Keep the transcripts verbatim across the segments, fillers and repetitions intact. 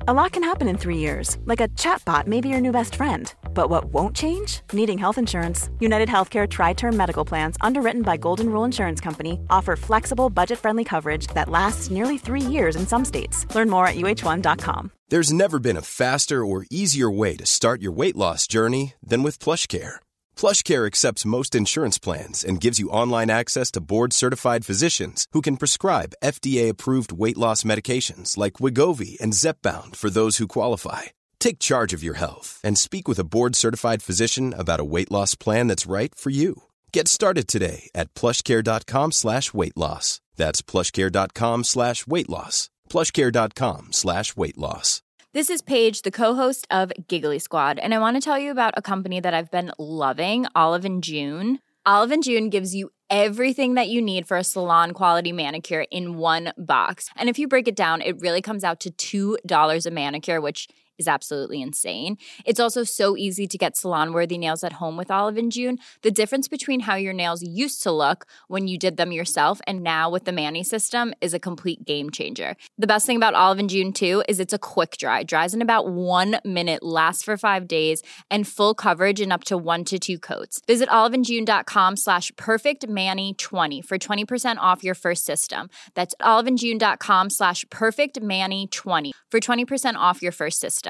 A lot can happen in three years, like a chatbot may be your new best friend. But what won't change? Needing health insurance. United Healthcare Tri-Term Medical Plans, underwritten by Golden Rule Insurance Company, offer flexible, budget-friendly coverage that lasts nearly three years in some states. Learn more at U H one dot com. There's never been a faster or easier way to start your weight loss journey than with PlushCare. PlushCare accepts most insurance plans and gives you online access to board-certified physicians who can prescribe F D A-approved weight loss medications like Wegovy and Zepbound for those who qualify. Take charge of your health and speak with a board-certified physician about a weight loss plan that's right for you. Get started today at plushcare.com slash weight loss. That's plushcare.com slash weight loss. plushcare.com slash weight loss. This is Paige, the co-host of Giggly Squad, and I want to tell you about a company that I've been loving, Olive and June. Olive and June gives you everything that you need for a salon-quality manicure in one box. And if you break it down, it really comes out to two dollars a manicure, which is absolutely insane. It's also so easy to get salon-worthy nails at home with Olive and June. The difference between how your nails used to look when you did them yourself and now with the Mani system is a complete game changer. The best thing about Olive and June, too, is it's a quick dry. Dries in about one minute, lasts for five days, and full coverage in up to one to two coats. Visit oliveandjune.com slash perfectmani20 for twenty percent off your first system. That's oliveandjune.com slash perfectmani20 for twenty percent off your first system.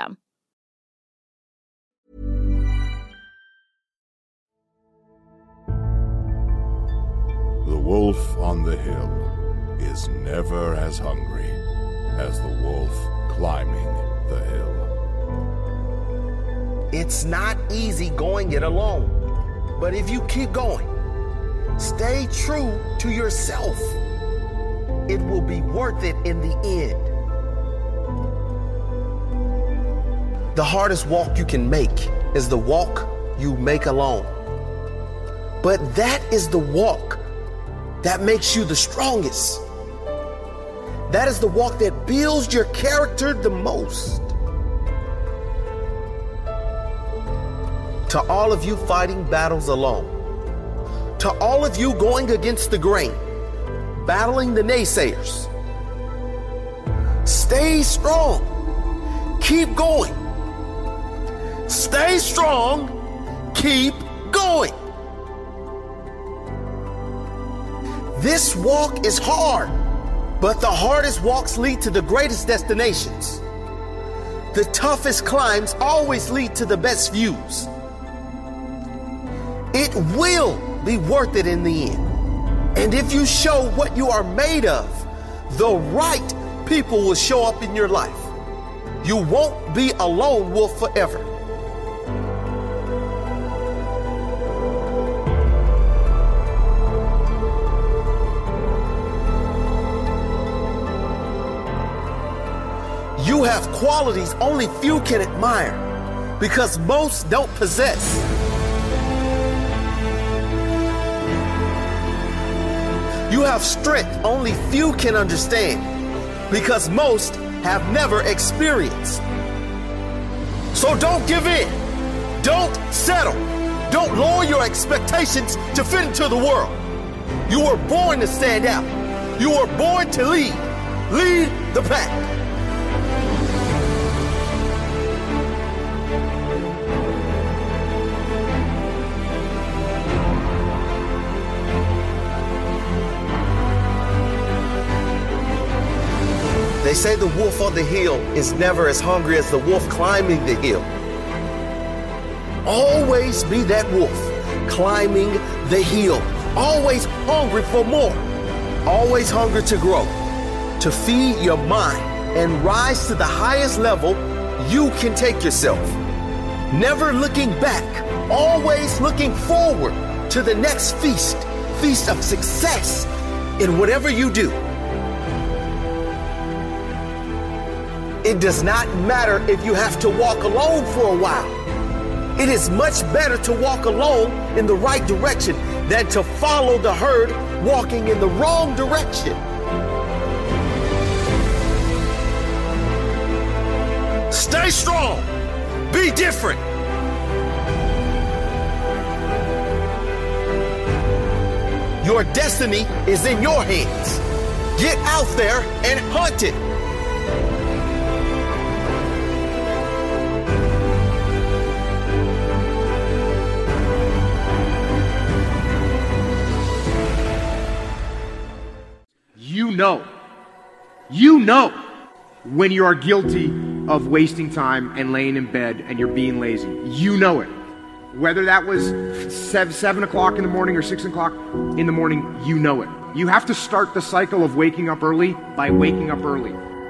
The wolf on the hill is never as hungry as the wolf climbing the hill. It's not easy going it alone, but if you keep going, stay true to yourself, it will be worth it in the end. The hardest walk you can make is the walk you make alone. But that is the walk that makes you the strongest. That is the walk that builds your character the most. To all of you fighting battles alone, to all of you going against the grain, battling the naysayers, stay strong. Keep going. Stay strong. Keep going. This walk is hard, but the hardest walks lead to the greatest destinations. The toughest climbs always lead to the best views. It will be worth it in the end. And if you show what you are made of, the right people will show up in your life. You won't be a lone wolf forever. You have qualities only few can admire because most don't possess. You have strength only few can understand because most have never experienced. So don't give in. Don't settle. Don't lower your expectations to fit into the world. You were born to stand out. You were born to lead. Lead the pack. They say the wolf on the hill is never as hungry as the wolf climbing the hill. Always be that wolf climbing the hill. Always hungry for more. Always hungry to grow, to feed your mind and rise to the highest level you can take yourself. Never looking back, always looking forward to the next feast, feast of success in whatever you do. It does not matter if you have to walk alone for a while. It is much better to walk alone in the right direction than to follow the herd walking in the wrong direction. Stay strong. Be different. Your destiny is in your hands. Get out there and hunt it. know, you know when you are guilty of wasting time and laying in bed and you're being lazy. You know it. Whether that was seven, seven o'clock in the morning or six o'clock in the morning, you know it. You have to start the cycle of waking up early by waking up early.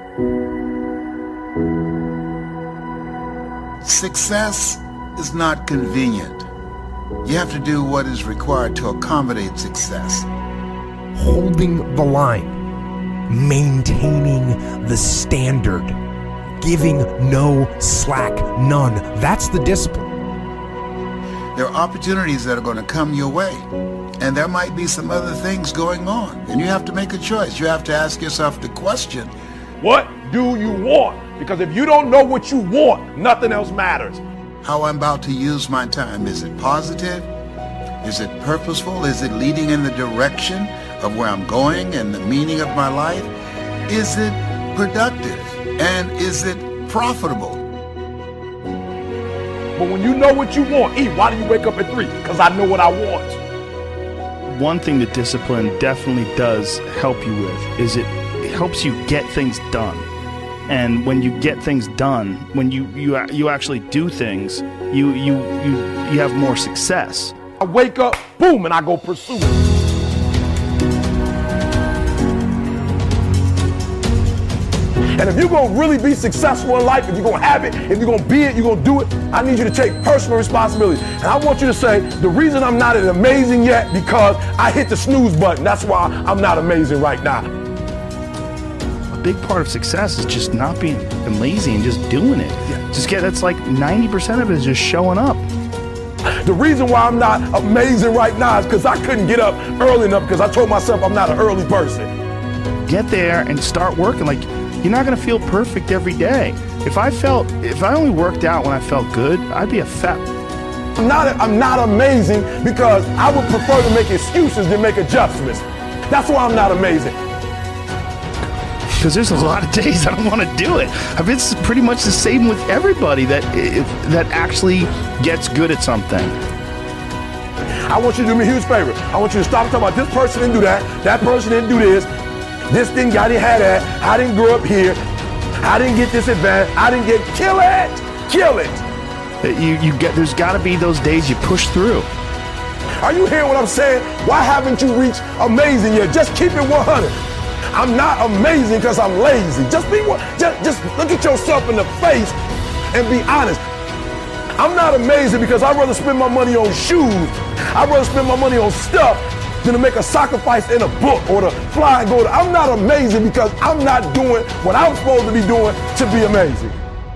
Success is not convenient. You have to do what is required to accommodate success. Holding the line, maintaining the standard, giving no slack, none. That's the discipline. There are opportunities that are going to come your way, and there might be some other things going on, and you have to make a choice. You have to ask yourself the question, what do you want? Because if you don't know what you want, nothing else matters. How I'm about to use my time. Is it positive? Is it purposeful? Is it leading in the direction of where I'm going and the meaning of my life? Is it productive? And is it profitable? But when you know what you want, E, why do you wake up at three? Because I know what I want. One thing that discipline definitely does help you with is it, it helps you get things done. And when you get things done, when you you you actually do things, you you you you have more success. I wake up, boom, and I go pursue it. And if you're going to really be successful in life, if you're going to have it, if you're going to be it, you're going to do it, I need you to take personal responsibility. And I want you to say, the reason I'm not amazing yet, because I hit the snooze button. That's why I'm not amazing right now. A big part of success is just not being lazy and just doing it. Yeah. Just get, that's like ninety percent of it is just showing up. The reason why I'm not amazing right now is because I couldn't get up early enough because I told myself I'm not an early person. Get there and start working. Like, you're not going to feel perfect every day. If I felt, if I only worked out when I felt good, I'd be a fat. I'm not, I'm not amazing because I would prefer to make excuses than make adjustments. That's why I'm not amazing. Because there's a lot of days I don't want to do it. I mean, it's pretty much the same with everybody that that actually gets good at something. I want you to do me a huge favor. I want you to stop talking about this person didn't do that, that person didn't do this. This thing I didn't have that. I didn't grow up here. I didn't get this advantage. I didn't get kill it, kill it. You you get. There's got to be those days you push through. Are you hearing what I'm saying? Why haven't you reached amazing yet? Just keep it one hundred. I'm not amazing because I'm lazy. Just be one. Just just look at yourself in the face and be honest. I'm not amazing because I'd rather spend my money on shoes. I'd rather spend my money on stuff than to make a sacrifice in a book or to fly and go to. I'm not amazing because I'm not doing what I'm supposed to be doing to be amazing.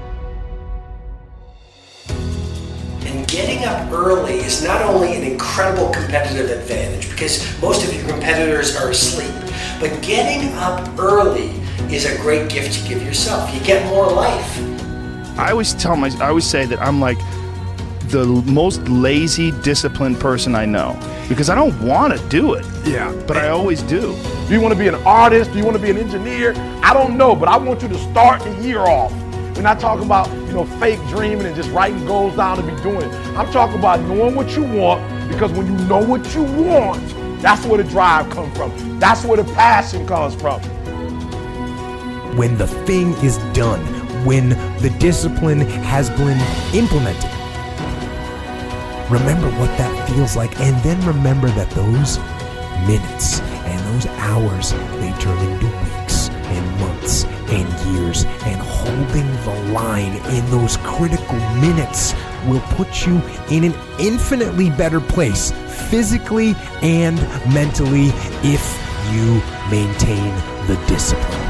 And getting up early is not only an incredible competitive advantage because most of your competitors are asleep, but getting up early is a great gift to give yourself. You get more life. I always tell my, I always say that I'm like the most lazy, disciplined person I know because I don't want to do it. Yeah. But I always do. Do you want to be an artist? Do you want to be an engineer? I don't know, but I want you to start the year off. We're not talking about, you know, fake dreaming and just writing goals down to be doing it. I'm talking about knowing what you want because when you know what you want, that's where the drive comes from. That's where the passion comes from. When the thing is done, when the discipline has been implemented, remember what that feels like, and then remember that those minutes and those hours, they turn into weeks and months and years, and holding the line in those critical minutes will put you in an infinitely better place, physically and mentally, if you maintain the discipline.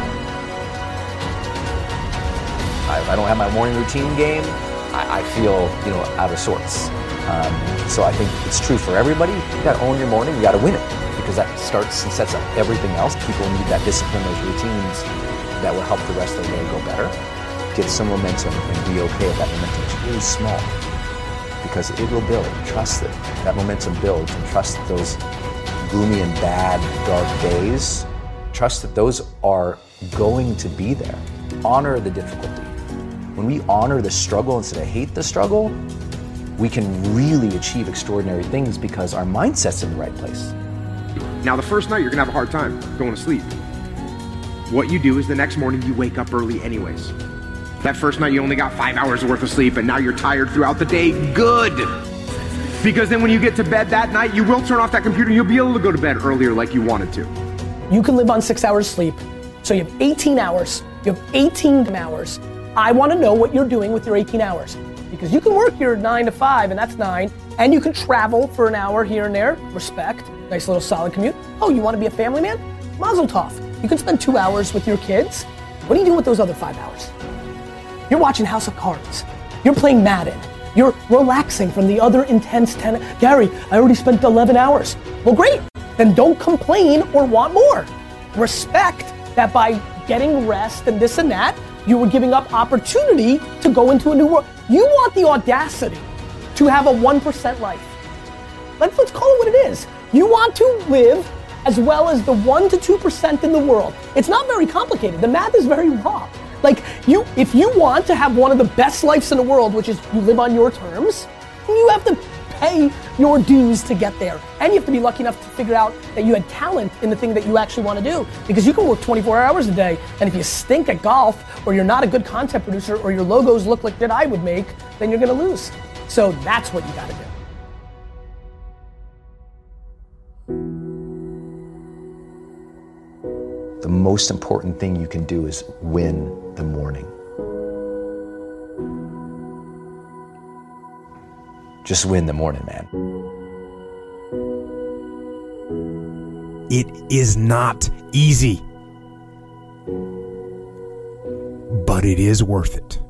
If I don't have my morning routine game, I, I feel, you know, out of sorts. Um, so I think it's true for everybody. You got to own your morning. You got to win it because that starts and sets up everything else. People need that discipline, those routines that will help the rest of the day go better. Get some momentum and be okay if that momentum is really small because it will build. Trust that that momentum builds and trust that those gloomy and bad, dark days, trust that those are going to be there. Honor the difficulty. When we honor the struggle instead of hate the struggle, we can really achieve extraordinary things because our mindset's in the right place. Now, the first night, you're going to have a hard time going to sleep. what you do is the next morning you wake up early anyways. That first night you only got five hours worth of sleep and now you're tired throughout the day. Good. Because then when you get to bed that night, you will turn off that computer and you'll be able to go to bed earlier like you wanted to. You can live on six hours sleep. So you have eighteen hours. You have eighteen hours. I want to know what you're doing with your eighteen hours. Because you can work your nine to five, and that's nine, and you can travel for an hour here and there. Respect. Nice little solid commute. Oh, you want to be a family man? Mazel tov. You can spend two hours with your kids. What are you doing with those other five hours? You're watching House of Cards. You're playing Madden. You're relaxing from the other intense ten. Gary, I already spent eleven hours. Well, great. Then don't complain or want more. Respect that by getting rest and this and that, you were giving up opportunity to go into a new world. You want the audacity to have a one percent life. Let's, let's call it what it is. You want to live as well as the one to two percent in the world. It's not very complicated. The math is very raw. Like, you, if you want to have one of the best lives in the world, which is you live on your terms, you have to pay your dues to get there. And you have to be lucky enough to figure out that you had talent in the thing that you actually want to do. Because you can work twenty-four hours a day, and if you stink at golf, or you're not a good content producer, or your logos look like that I would make, then you're gonna lose. So that's what you gotta do. The most important thing you can do is win the morning. Just win the morning, man. It is not easy, but it is worth it.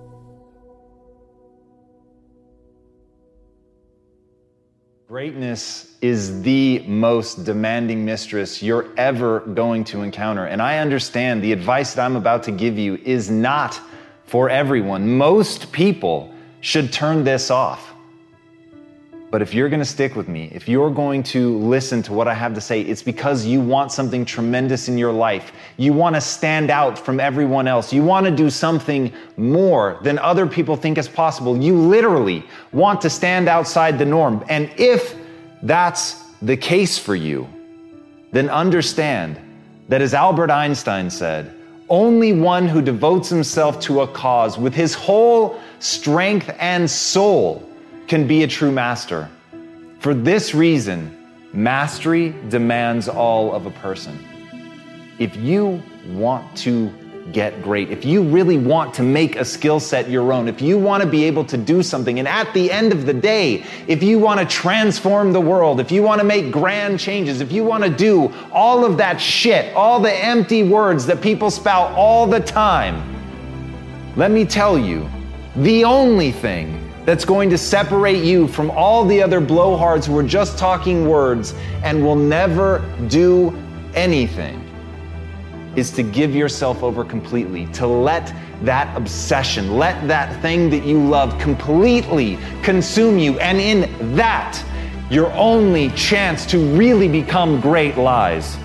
Greatness is the most demanding mistress you're ever going to encounter. And I understand the advice that I'm about to give you is not for everyone. Most people should turn this off. But if you're going to stick with me, if you're going to listen to what I have to say, it's because you want something tremendous in your life. You want to stand out from everyone else. You want to do something more than other people think is possible. You literally want to stand outside the norm. And if that's the case for you, then understand that, as Albert Einstein said, only one who devotes himself to a cause with his whole strength and soul can be a true master. For this reason, mastery demands all of a person. If you want to get great, if you really want to make a skill set your own, if you want to be able to do something, and at the end of the day, if you want to transform the world, if you want to make grand changes, if you want to do all of that shit, all the empty words that people spout all the time, let me tell you, the only thing that's going to separate you from all the other blowhards who are just talking words and will never do anything is to give yourself over completely, to let that obsession, let that thing that you love completely consume you. And in that, your only chance to really become great lies.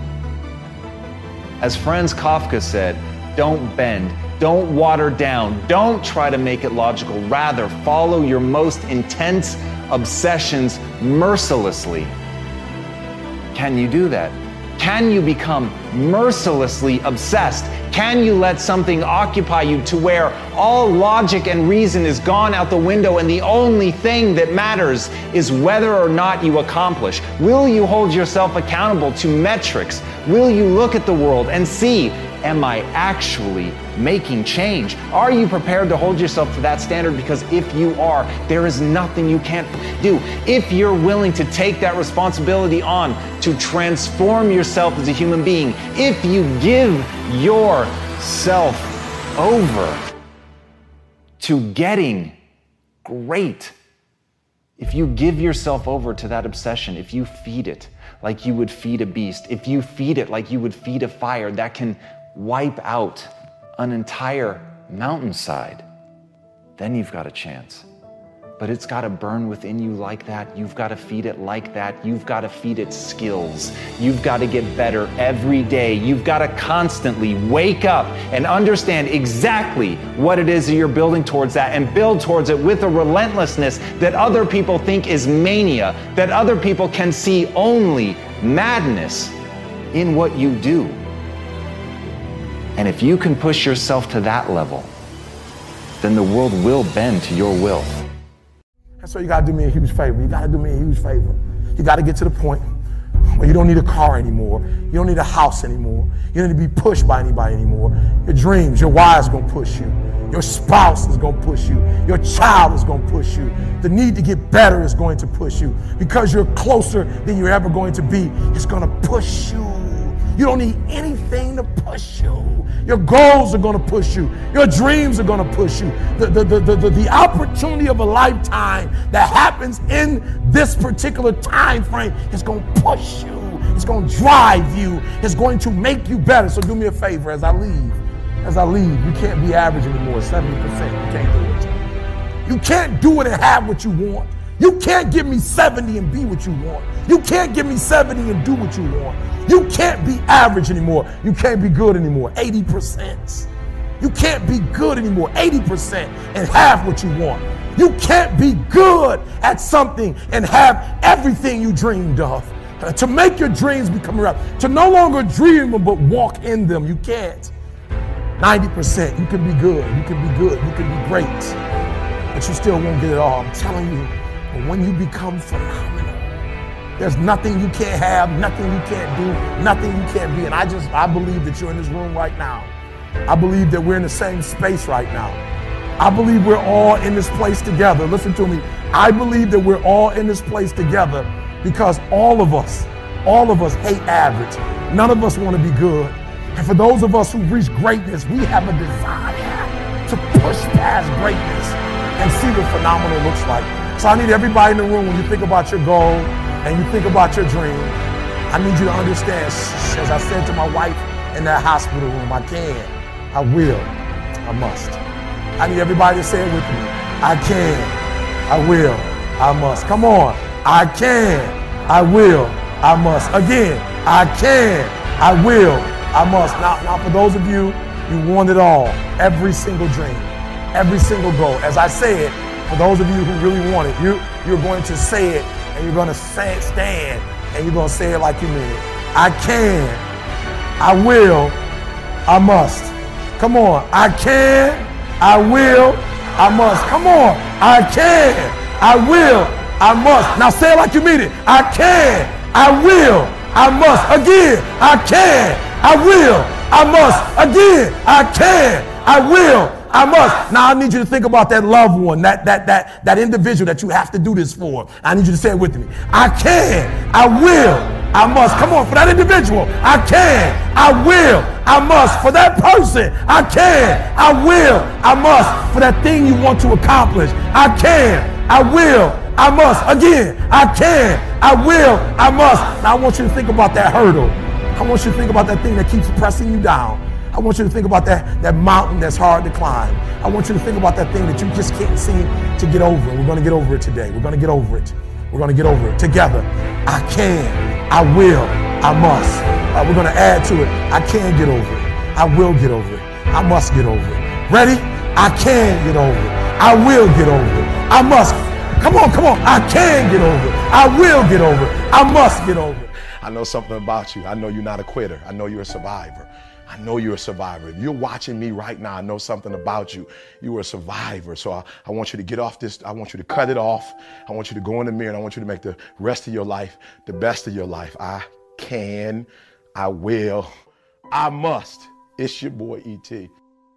As Franz Kafka said, don't bend. Don't water down. Don't try to make it logical. Rather, follow your most intense obsessions mercilessly. Can you do that? Can you become mercilessly obsessed? Can you let something occupy you to where all logic and reason is gone out the window and the only thing that matters is whether or not you accomplish? Will you hold yourself accountable to metrics? Will you look at the world and see, am I actually making change? Are you prepared to hold yourself to that standard? Because if you are, there is nothing you can't do. If you're willing to take that responsibility on to transform yourself as a human being, if you give yourself over to getting great, if you give yourself over to that obsession, if you feed it like you would feed a beast, if you feed it like you would feed a fire that can wipe out an entire mountainside, then you've got a chance. But it's got to burn within you like that. You've got to feed it like that. You've got to feed it skills. You've got to get better every day. You've got to constantly wake up and understand exactly what it is that you're building towards that, and build towards it with a relentlessness that other people think is mania, that other people can see only madness in what you do. And if you can push yourself to that level, then the world will bend to your will. And so you gotta do me a huge favor. You gotta do me a huge favor. You gotta get to the point where you don't need a car anymore. You don't need a house anymore. You don't need to be pushed by anybody anymore. Your dreams, your wife's gonna push you. Your spouse is gonna push you. Your child is gonna push you. The need to get better is going to push you. Because you're closer than you're ever going to be, it's gonna push you. You don't need anything to push you. Your goals are gonna push you. Your dreams are gonna push you. The, the, the, the, the, the opportunity of a lifetime that happens in this particular time frame is gonna push you. It's gonna drive you. It's going to make you better. So do me a favor as I leave. As I leave, you can't be average anymore, seventy percent. You can't do it. You can't do it and have what you want. You can't give me seventy and be what you want. You can't give me seventy and do what you want. You can't be average anymore. You can't be good anymore, eighty percent. You can't be good anymore, eighty percent, and have what you want. You can't be good at something and have everything you dreamed of. Uh, to make your dreams become real, to no longer dream them but walk in them, you can't. ninety percent, you can be good, you can be good, you can be great, but you still won't get it all. I'm telling you, but when you become phenomenal, there's nothing you can't have, nothing you can't do, nothing you can't be. And I just, I believe that you're in this room right now. I believe that we're in the same space right now. I believe we're all in this place together. Listen to me. I believe that we're all in this place together because all of us, all of us hate average. None of us want to be good. And for those of us who've reached greatness, we have a desire to push past greatness and see what phenomenal looks like. So I need everybody in the room, when you think about your goal and you think about your dream, I need you to understand, as I said to my wife in that hospital room, I can, I will, I must. I need everybody to say it with me. I can, I will, I must. Come on. I can, I will, I must. Again, I can, I will, I must. Now, now for those of you, you want it all, every single dream, every single goal. As I say it, for those of you who really want it, you, you're going to say it and you're going to say, stand and you're going to say it like you mean it. I can, I will, I must. Come on. I can, I will, I must. Come on. I can, I will, I must. Now say it like you mean it. I can, I will, I must. Again, I can, I will, I must. Again, I can, I will, I must. Now I need you to think about that loved one, that that that that individual that you have to do this for. I need you to say it with me. I can, I will, I must. Come on, for that individual. I can, I will, I must. For that person, I can, I will, I must. For that thing you want to accomplish, I can, I will, I must. Again, I can, I will, I must. Now I want you to think about that hurdle. I want you to think about that thing that keeps pressing you down. I want you to think about that, that mountain that's hard to climb. I want you to think about that thing that you just can't seem to get over. We're going to get over it today. We're going to get over it. We're going to get over it together. I can, I will, I must. Uh, we're going to add to it. I can get over it. I will get over it. I must get over it. Ready? I can get over it. I will get over it. I must. Come on, come on. I can get over it. I will get over it. I must get over it. I know something about you. I know you're not a quitter. I know you're a survivor. I know you're a survivor. If you're watching me right now, I know something about you. You are a survivor. So I, I want you to get off this. I want you to cut it off. I want you to go in the mirror and I want you to make the rest of your life the best of your life. I can, I will, I must. It's your boy E T.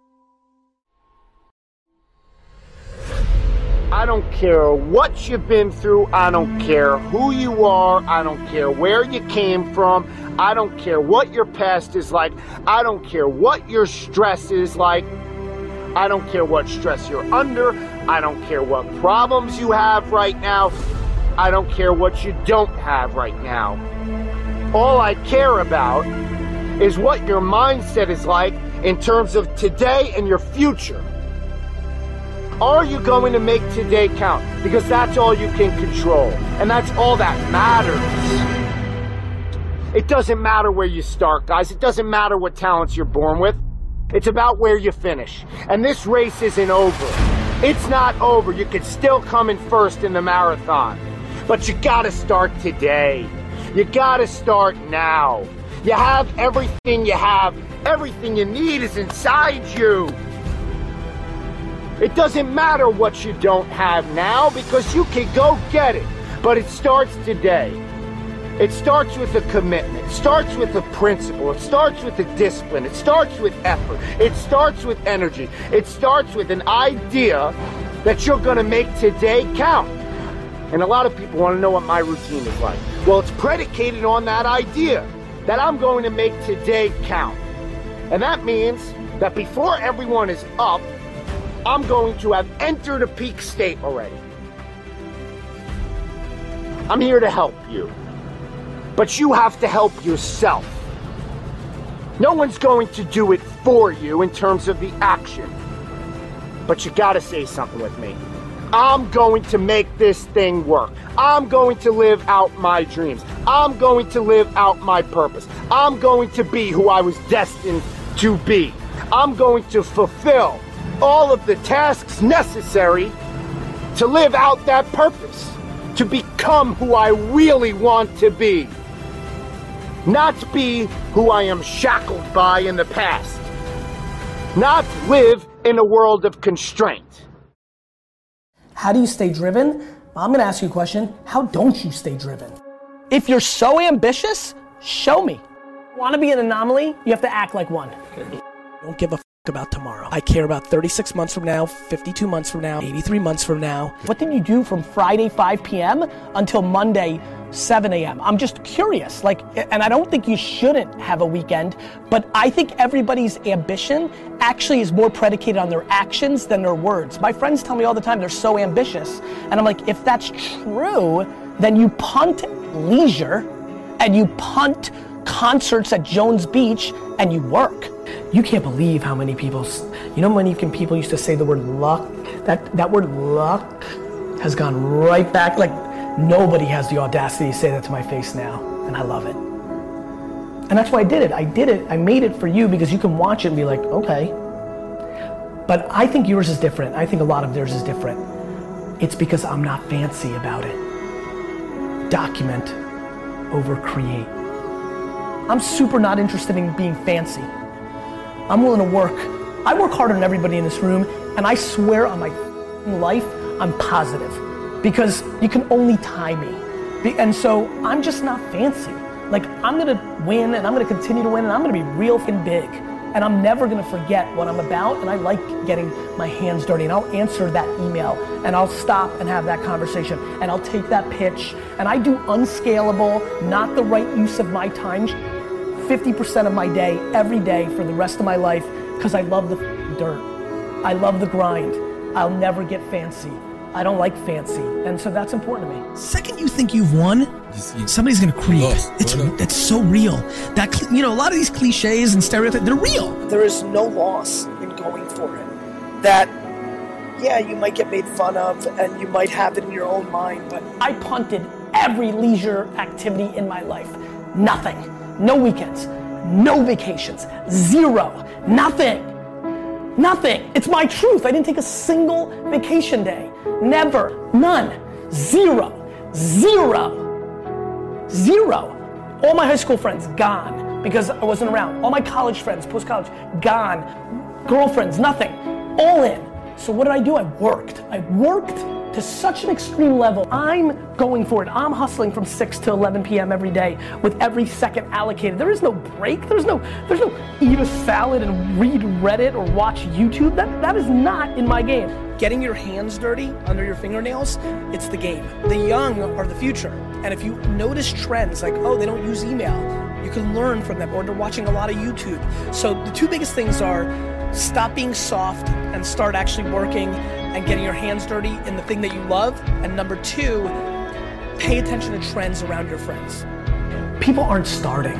I don't care what you've been through. I don't care who you are. I don't care where you came from. I don't care what your past is like. I don't care what your stress is like. I don't care what stress you're under. I don't care what problems you have right now. I don't care what you don't have right now. All I care about is what your mindset is like in terms of today and your future. Are you going to make today count? Because that's all you can control. And that's all that matters. It doesn't matter where you start, guys. It doesn't matter what talents you're born with. It's about where you finish. And this race isn't over. It's not over. You could still come in first in the marathon. But you gotta start today. You gotta start now. You have everything you have. Everything you need is inside you. It doesn't matter what you don't have now because you can go get it. But it starts today. It starts with a commitment. It starts with a principle. It starts with a discipline. It starts with effort. It starts with energy. It starts with an idea that you're going to make today count. And a lot of people want to know what my routine is like. Well, it's predicated on that idea that I'm going to make today count. And that means that before everyone is up, I'm going to have entered a peak state already. I'm here to help you. But you have to help yourself. No one's going to do it for you in terms of the action. But you gotta say something with me. I'm going to make this thing work. I'm going to live out my dreams. I'm going to live out my purpose. I'm going to be who I was destined to be. I'm going to fulfill all of the tasks necessary to live out that purpose, to become who I really want to be, not be who I am shackled by in the past, not live in a world of constraint. How do you stay driven? I'm gonna ask you a question. How don't you stay driven? If you're so ambitious, show me. Want to be an anomaly? You have to act like one. Don't give a f- about tomorrow. I care about thirty-six months from now, fifty-two months from now, eighty-three months from now. What did you do from Friday five p.m. until Monday seven a.m.? I'm just curious. Like, and I don't think you shouldn't have a weekend, but I think everybody's ambition actually is more predicated on their actions than their words. My friends tell me all the time they're so ambitious, and I'm like, if that's true, then you punt leisure and you punt concerts at Jones Beach and you work. You can't believe how many people, you know how many people used to say the word luck? That, that word luck has gone right back. Like, nobody has the audacity to say that to my face now, and I love it. And that's why I did it. I did it, I made it for you because you can watch it and be like, okay. But I think yours is different. I think a lot of theirs is different. It's because I'm not fancy about it. Document over create. I'm super not interested in being fancy. I'm willing to work. I work harder than everybody in this room, and I swear on my life, I'm positive. Because you can only tie me. And so I'm just not fancy. Like, I'm gonna win, and I'm gonna continue to win, and I'm gonna be real f***ing big. And I'm never gonna forget what I'm about, and I like getting my hands dirty, and I'll answer that email, and I'll stop and have that conversation, and I'll take that pitch, and I do unscalable, not the right use of my time, fifty percent of my day, every day, for the rest of my life, because I love the f***ing dirt. I love the grind. I'll never get fancy. I don't like fancy, and so that's important to me. Second you think you've won, somebody's gonna creep. It's it's so real. That cl- you know, a lot of these cliches and stereotypes, they're real. There is no loss in going for it. That, yeah, you might get made fun of, and you might have it in your own mind, but I punted every leisure activity in my life. Nothing. No weekends. No vacations. Zero. Nothing. Nothing. It's my truth. I didn't take a single vacation day. Never. None. Zero. Zero. Zero. All my high school friends, gone because I wasn't around. All my college friends, post-college, gone. Girlfriends, nothing. All in. So what did I do? I worked. I worked to such an extreme level. I'm going for it. I'm hustling from six to eleven p.m. every day with every second allocated. There is no break. There's no there's no eat a salad and read Reddit or watch YouTube. That that is not in my game. Getting your hands dirty under your fingernails, it's the game. The young are the future. And if you notice trends like, oh, they don't use email, you can learn from them, or they're watching a lot of YouTube. So the two biggest things are stop being soft and start actually working and getting your hands dirty in the thing that you love. And number two, pay attention to trends around your friends. People aren't starting.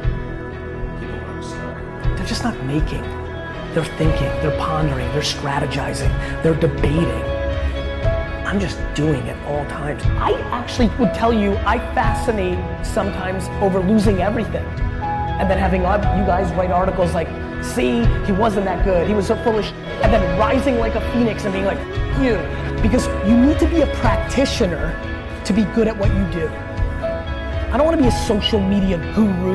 They're just not making. They're thinking, they're pondering, they're strategizing, they're debating. I'm just doing it all times. I actually would tell you, I fascinate sometimes over losing everything. And then having you guys write articles like, see, he wasn't that good, he was so foolish, and then rising like a phoenix and being like, you. Because you need to be a practitioner to be good at what you do. I don't want to be a social media guru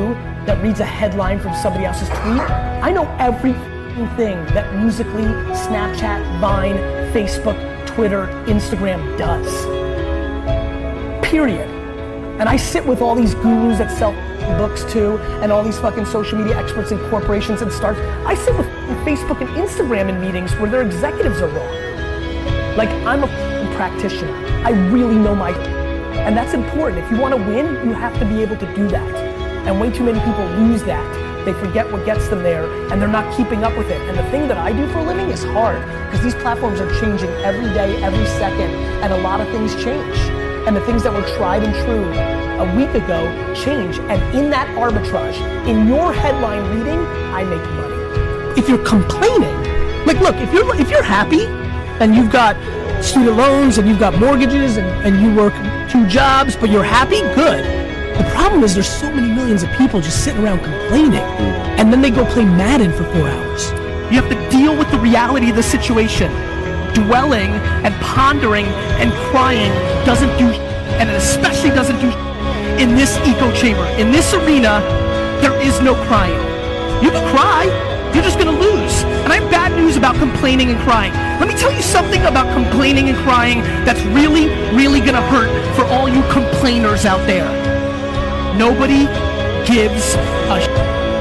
that reads a headline from somebody else's tweet. I know everything that Musical.ly, Snapchat, Vine, Facebook, Twitter, Instagram does. Period. And I sit with all these gurus that sell books too, and all these fucking social media experts and corporations and startups. I sit with Facebook and Instagram in meetings where their executives are wrong. Like, I'm a practitioner. I really know my, and that's important. If you want to win, you have to be able to do that. And way too many people lose that. They forget what gets them there, and they're not keeping up with it. And the thing that I do for a living is hard, because these platforms are changing every day, every second, and a lot of things change. And the things that were tried and true a week ago change. And in that arbitrage, in your headline reading, I make money. If you're complaining, like look, if you're if you're happy and you've got student loans and you've got mortgages and, and you work two jobs, but you're happy, good. The problem is there's so many millions of people just sitting around complaining, and then they go play Madden for four hours. You have to deal with the reality of the situation. Dwelling and pondering and crying doesn't do, and it especially doesn't do in this echo chamber. In this arena, there is no crying. You can cry, you're just gonna lose. And I have bad news about complaining and crying. Let me tell you something about complaining and crying that's really, really gonna hurt for all you complainers out there. Nobody gives a sh**.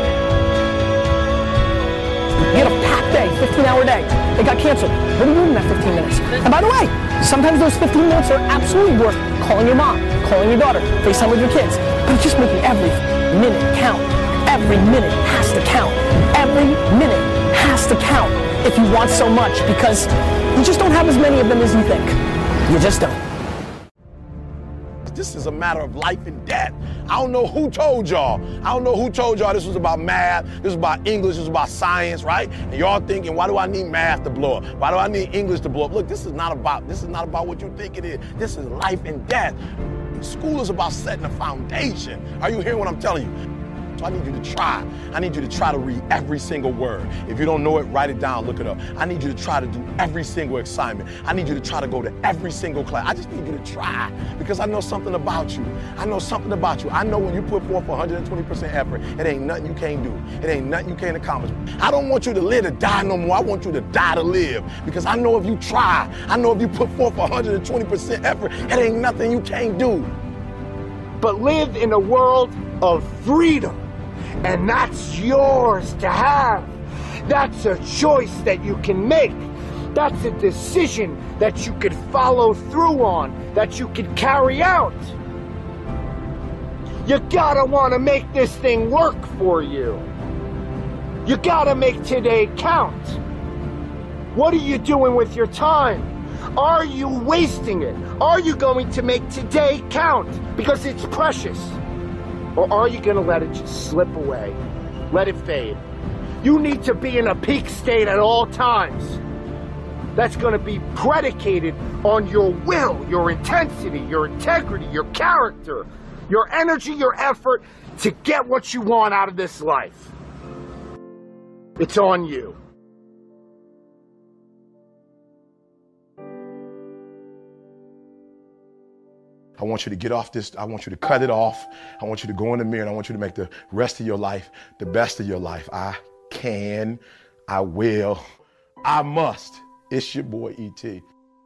You had a packed day, fifteen hour day. It got canceled. What are you doing in that fifteen minutes? And by the way, sometimes those fifteen minutes are absolutely worth calling your mom, calling your daughter, FaceTime with your kids. But it's just making every minute count. Every minute has to count. Every minute has to count if you want so much, because you just don't have as many of them as you think. You just don't. This is a matter of life and death. I don't know who told y'all. I don't know who told y'all this was about math, this was about English, this was about science, right? And y'all thinking, why do I need math to blow up? Why do I need English to blow up? Look, this is not about, this is not about what you think it is. This is life and death. School is about setting a foundation. Are you hearing what I'm telling you? So I need you to try. I need you to try to read every single word. If you don't know it, write it down, look it up. I need you to try to do every single assignment. I need you to try to go to every single class. I just need you to try, because I know something about you. I know something about you. I know when you put forth one hundred twenty percent effort, it ain't nothing you can't do. It ain't nothing you can't accomplish. I don't want you to live to die no more. I want you to die to live, because I know if you try, I know if you put forth one hundred twenty percent effort, it ain't nothing you can't do. But live in a world of freedom. And that's yours to have. That's a choice that you can make. That's a decision that you could follow through on, that you could carry out. You gotta wanna make this thing work for you. You gotta make today count. What are you doing with your time? Are you wasting it? Are you going to make today count because it's precious? Or are you going to let it just slip away? Let it fade. You need to be in a peak state at all times. That's going to be predicated on your will, your intensity, your integrity, your character, your energy, your effort to get what you want out of this life. It's on you. I want you to get off this. I want you to cut it off. I want you to go in the mirror, and I want you to make the rest of your life the best of your life. I can, I will, I must. It's your boy E T.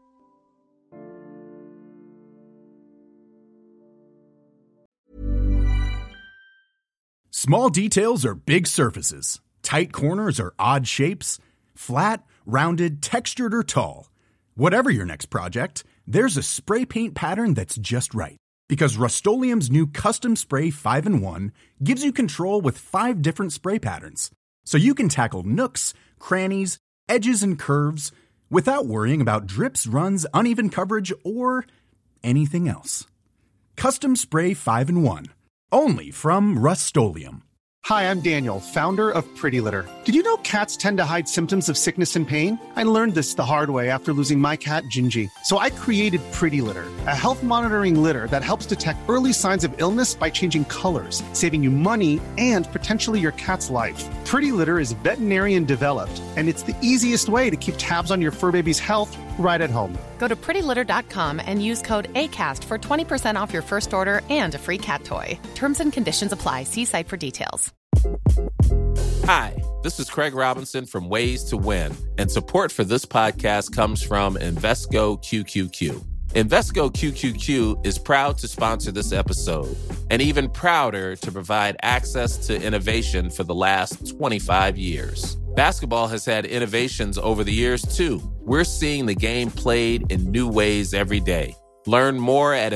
Small details are big surfaces. Tight corners are odd shapes. Flat, rounded, textured, or tall. Whatever your next project, there's a spray paint pattern that's just right. Because Rust-Oleum's new Custom Spray five in one gives you control with five different spray patterns. So you can tackle nooks, crannies, edges, and curves without worrying about drips, runs, uneven coverage, or anything else. Custom Spray five in one. Only from Rust-Oleum. Hi, I'm Daniel, founder of Pretty Litter. Did you know cats tend to hide symptoms of sickness and pain? I learned this the hard way after losing my cat, Gingy. So I created Pretty Litter, a health monitoring litter that helps detect early signs of illness by changing colors, saving you money and potentially your cat's life. Pretty Litter is veterinarian developed, and it's the easiest way to keep tabs on your fur baby's health right at home. Go to pretty litter dot com and use code ACAST for twenty percent off your first order and a free cat toy. Terms and conditions apply. See site for details. Hi, this is Craig Robinson from Ways to Win, and support for this podcast comes from Invesco Q Q Q. Invesco Q Q Q is proud to sponsor this episode, and even prouder to provide access to innovation for the last twenty-five years. Basketball has had innovations over the years, too. We're seeing the game played in new ways every day. Learn more at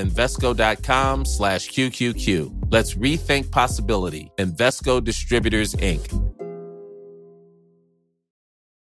Invesco.com slash QQQ. Let's rethink possibility. Invesco Distributors, Incorporated.